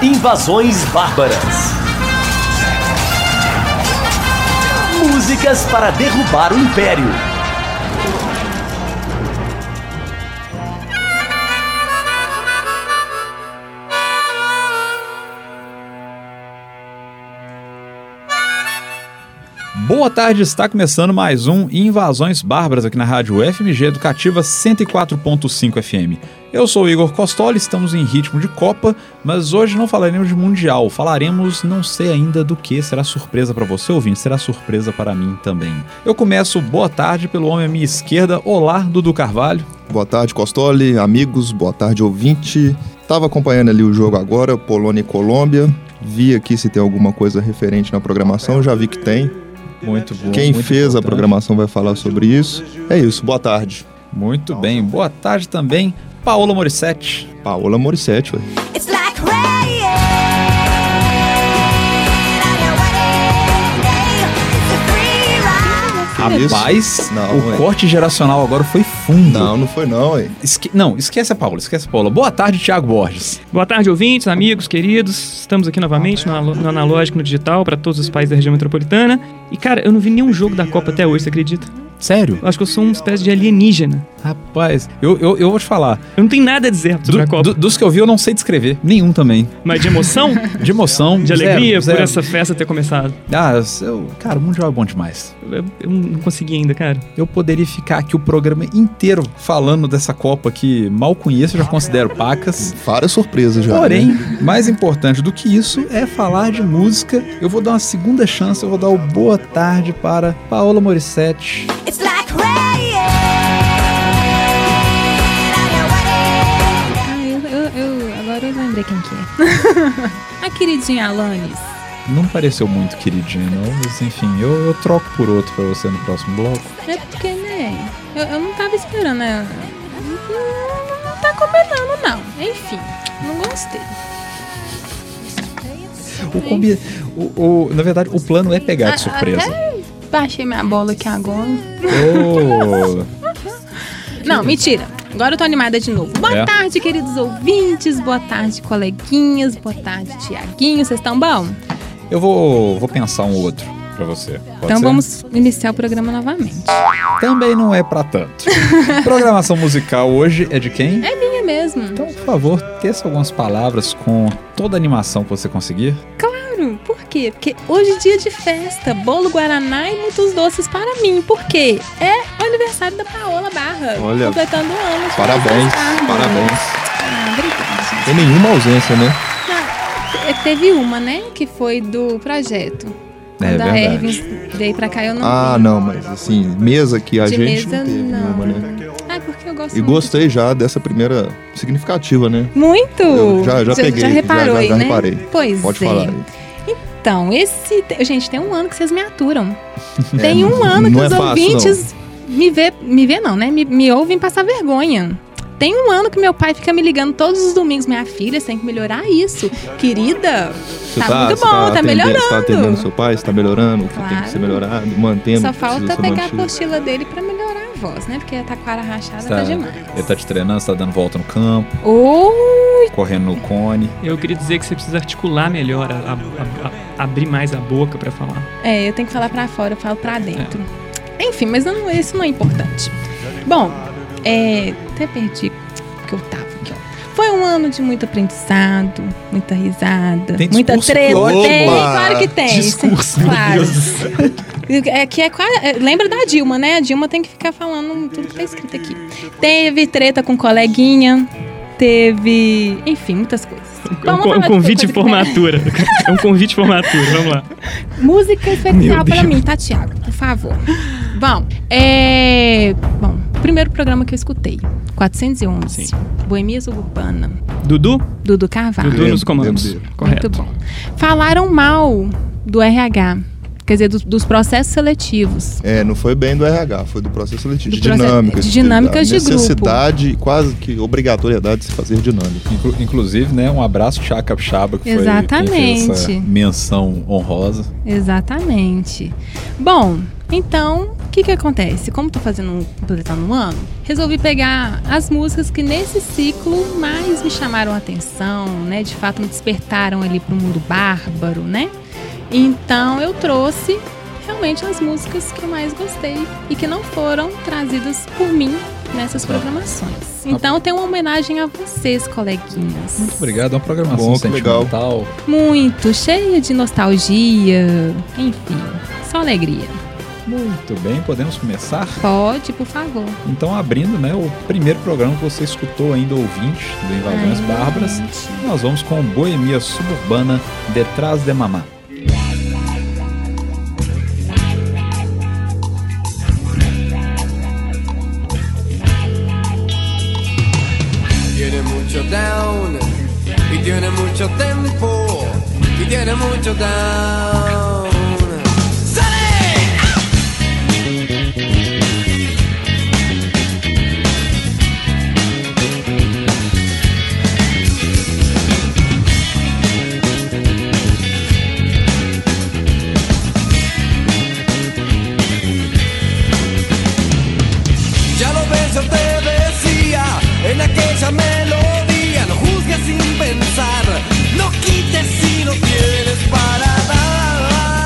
Invasões Bárbaras. Músicas para derrubar o Império. Boa tarde, está começando mais um Invasões Bárbaras aqui na Rádio FMG Educativa 104.5 FM. Eu sou o Igor Costoli, estamos em ritmo de Copa, mas hoje não falaremos de Mundial, falaremos não sei ainda do que, será surpresa para você ouvinte, será surpresa para mim também. Eu começo boa tarde pelo homem à minha esquerda, olá Dudu Carvalho. Boa tarde Costoli, amigos, boa tarde ouvinte. Estava acompanhando ali o jogo agora, Polônia e Colômbia, vi aqui se tem alguma coisa referente na programação, já vi que tem. Muito bom. Quem muito fez importante. A programação vai falar sobre isso. É isso, boa tarde. Muito bem, boa tarde também, Paola Morissetti. Paola Morissetti, ué. Rapaz, Não, o corte geracional agora foi fundo. Não foi não, ué. Esquece a Paola, Boa tarde, Thiago Borges. Boa tarde, ouvintes, amigos, queridos. Estamos aqui novamente no analógico, no digital, para todos os países da região metropolitana. E, cara, eu não vi nenhum jogo da Copa até hoje, você acredita? Sério? Eu acho que eu sou uma espécie de alienígena. Rapaz, eu vou te falar. Eu não tenho nada a dizer sobre a Copa. Dos que eu vi, eu não sei descrever. Nenhum também. Mas de emoção? De emoção. De alegria zero. por essa festa ter começado? Cara, o Mundial é bom demais. Eu não consegui ainda, cara. Eu poderia ficar aqui o programa inteiro falando dessa Copa que mal conheço, já considero pacas. Várias surpresas já. Porém, né? mais importante do que isso é falar de música. Eu vou dar uma segunda chance, eu vou dar o boa tarde para Paola Morissetti. Agora eu lembrei quem que é. A queridinha Alanis. Não pareceu muito queridinha, não, mas enfim, eu troco por outro pra você no próximo bloco. É porque, né? Eu não tava esperando, né? Não tá combinando, não. Enfim, não gostei. Na verdade, o plano é pegar de surpresa. Até baixei minha bola aqui agora. Oh. Não, mentira. Agora eu tô animada de novo. Boa tarde, queridos ouvintes. Boa tarde, coleguinhas. Boa tarde, Tiaguinho. Vocês estão bom? Eu vou pensar um outro pra você. Pode Então ser? vamos iniciar o programa novamente. Também não é pra tanto. Programação musical hoje é de quem? É minha mesmo. Então, por favor, teça algumas palavras com toda a animação que você conseguir. Claro, por quê? Porque hoje é dia de festa, bolo guaraná e muitos doces para mim. Por quê? É o aniversário da Paola Barra. Olha, completando anos. Parabéns, parabéns. Ah, obrigada, gente. Tem nenhuma ausência, né? Teve uma, né? Que foi do projeto. É Quando a verdade. Ervin veio pra cá, eu não Ah, vi. não, mas assim, mesa que a De gente mesa, não teve não. nenhuma, né? Ah, porque eu gosto E muito. gostei já dessa primeira significativa, né? Muito! Eu já peguei, Já reparou aí, já né? reparei. Pois Pode é. falar aí. Então, gente, tem um ano que vocês me aturam. Tem um ano que não é os fácil, ouvintes me vê não, né? Me ouvem passar vergonha. Tem um ano que meu pai fica me ligando todos os domingos. Minha filha, você tem que melhorar isso. Querida, Você muito bom, tá melhorando. Você tá atendendo seu pai, você tá melhorando, o que tem Claro. que ser melhorado, mantendo. Só o que precisa falta ser pegar a mantido. apostila dele pra melhorar a voz, né? Porque a taquara rachada tá demais. Ele tá te treinando, você tá dando volta no campo, Oi! correndo no cone. Eu queria dizer que você precisa articular melhor, abrir mais a boca pra falar. É, eu tenho que falar pra fora, eu falo pra dentro. Enfim, mas isso não é importante. Bom, até perdi o que eu tava aqui, ó. Foi um ano de muito aprendizado, muita risada, Tem muita discurso treta. pior? Tem, Opa! claro que tem. Discurso, meu claro. Deus do céu. Lembra da Dilma, né? A Dilma tem que ficar falando tudo que tá escrito aqui. Teve treta com coleguinha, teve... Enfim, muitas coisas. É um convite de formatura. É um convite de formatura, vamos lá. Música Meu especial pra Deus. mim, tá, Thiago? Por favor. Bom, primeiro programa que eu escutei, 411, Sim. Boemia Suburbana, Dudu Carvalho. Dudu nos comandos. Lembro. Correto. Muito bom. Falaram mal do RH, quer dizer, dos processos seletivos. Não foi bem do RH, foi do processo seletivo. Do De processo- dinâmicas. de dinâmicas de grupo. Necessidade, quase que obrigatoriedade de se fazer dinâmica. Inclusive, né, um abraço Thiago Capixaba, que Exatamente. foi quem fez essa menção honrosa. Exatamente. Bom, então que acontece? Como tô completando um ano, resolvi pegar as músicas que nesse ciclo mais me chamaram a atenção, né? De fato me despertaram ali pro mundo bárbaro, né? Então eu trouxe realmente as músicas que eu mais gostei e que não foram trazidas por mim nessas programações. Então tem uma homenagem a vocês, coleguinhas. Muito obrigado, é uma programação Bom, que legal. sentimental. Muito, cheia de nostalgia, enfim, só alegria. Muito bem, podemos começar? Pode, por favor. Então, abrindo, né, o primeiro programa que você escutou ainda, ouvinte do Invasões Ai, Bárbaras, gente. nós vamos com Boemia Suburbana, Detrás de Mamá. Tiene mucho down y tiene mucho tempo y tiene mucho down. Ya lo ves, yo te decía en aquella melodía, no juzgues sin pensar, no quites si no tienes para dar.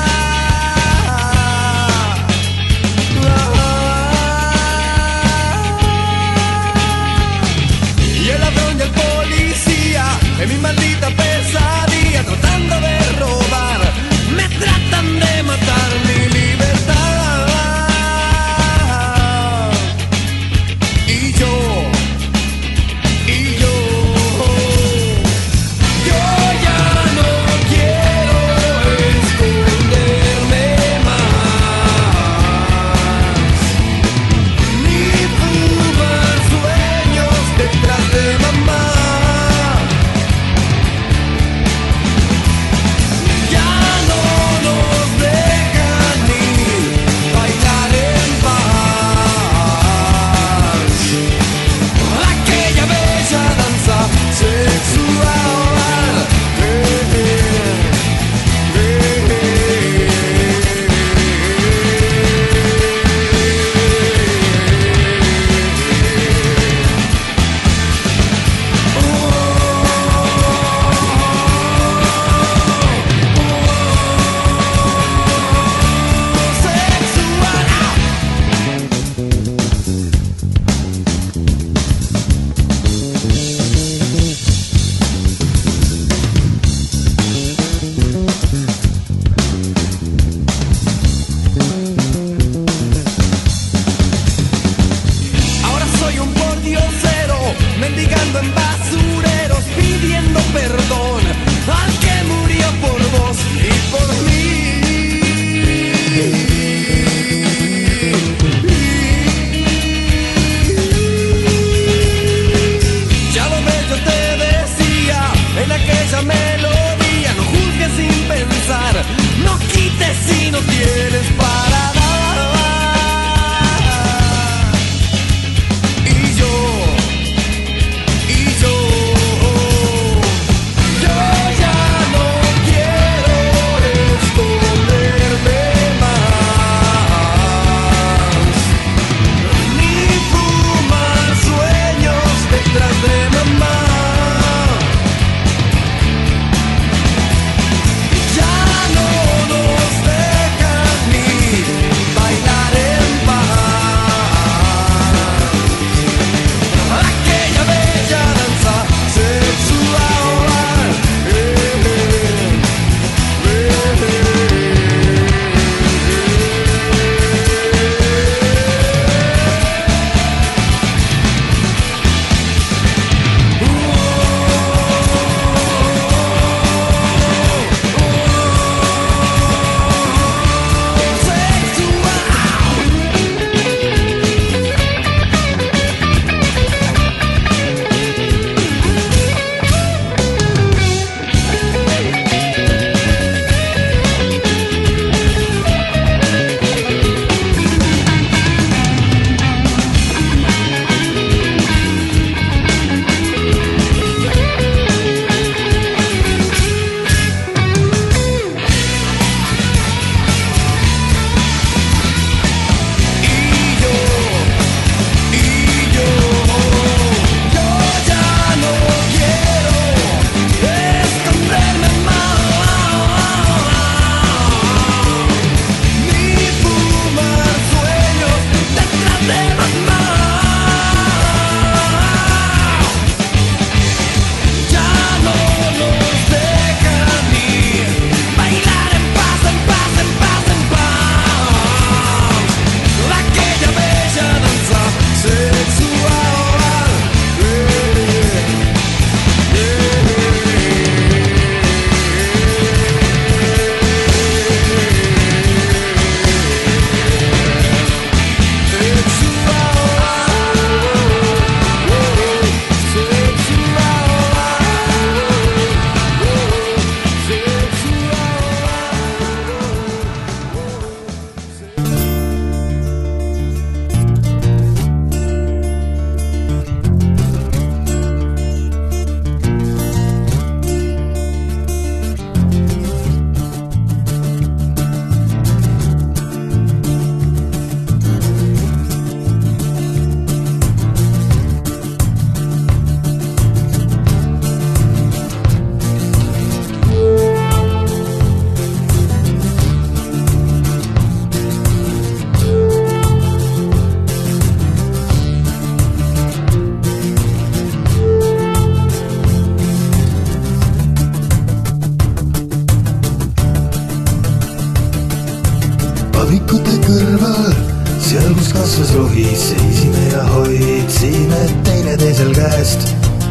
Seal, kus kasvas rohi, seisime ja hoidsime teineteisel käest.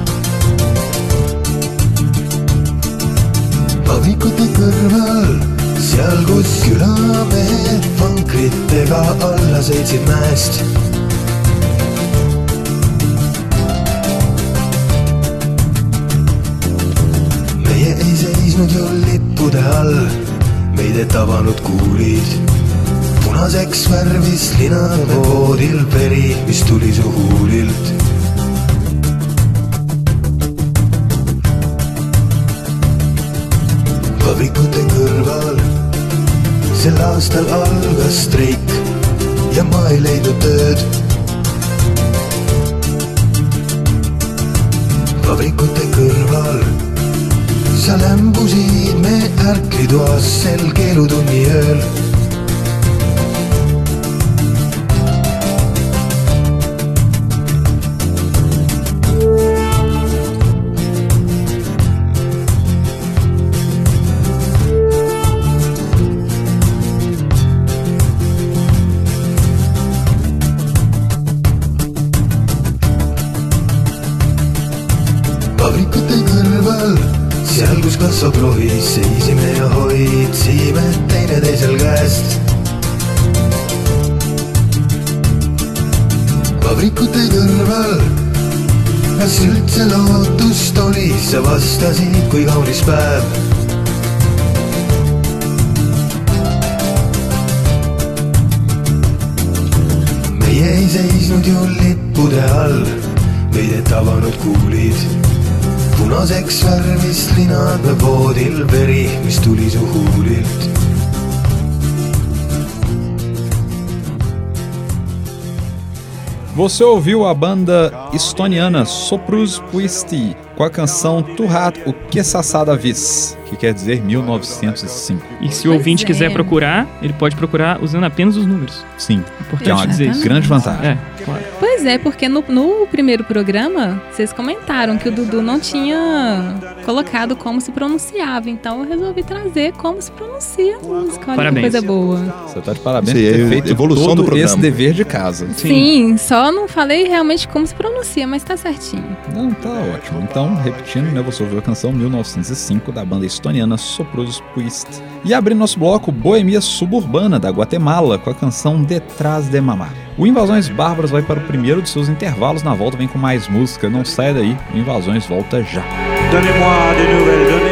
Vabrikute kõrval, seal kus külamehed vankritega alla sõitsid mäest. Meie ei seisnud ju lippude all, meid ei tabanud kuulid. Punaseks värvis linavoodil veri, mis tuli su huulilt. Vabrikute kõrval sel aastal algas streik ja ma ei leidnud tööd. Vabrikute kõrval sa lämbusid me ärklitoas sel keelutunni ööl. Vabrikute kõrval, seal kus kasvab rohi, seisime ja hoidsime teineteisel käest. Vabrikute kõrval, kas üldse lootust oli, sa vastasid kui kaunis päev. Meie ei seisnud ju lippude all, meid ei tabanud kuulid. Punaseks värvis linad me voodil veri, mis tuli su huulilt. Você ouviu a banda estoniana Soprus Puisti com a canção Tuhat o Kesassada Vis, que quer dizer 1905. E se o ouvinte quiser procurar, ele pode procurar usando apenas os números. Sim, Importante que é uma dizer isso. grande vantagem. É, claro. Pois é, porque no primeiro programa, vocês comentaram que o Dudu não tinha colocado como se pronunciava. Então eu resolvi trazer como se pronuncia a música. Olha Parabéns. que coisa boa. Você tá de parabéns Sim, por ter é feito evolução todo do programa. esse dever de casa. Sim, só não falei realmente como se pronuncia, mas tá certinho. Não, tá ótimo. Então, repetindo, né, você ouviu a canção 1905 da banda estoniana Soprus Puisti. E abrindo nosso bloco, Boemia Suburbana, da Guatemala, com a canção Detrás de Mamá. O Invasões Bárbaras vai para o primeiro de seus intervalos. Na volta vem com mais música. Não saia daí, o Invasões volta já. Donnez-moi des nouvelles de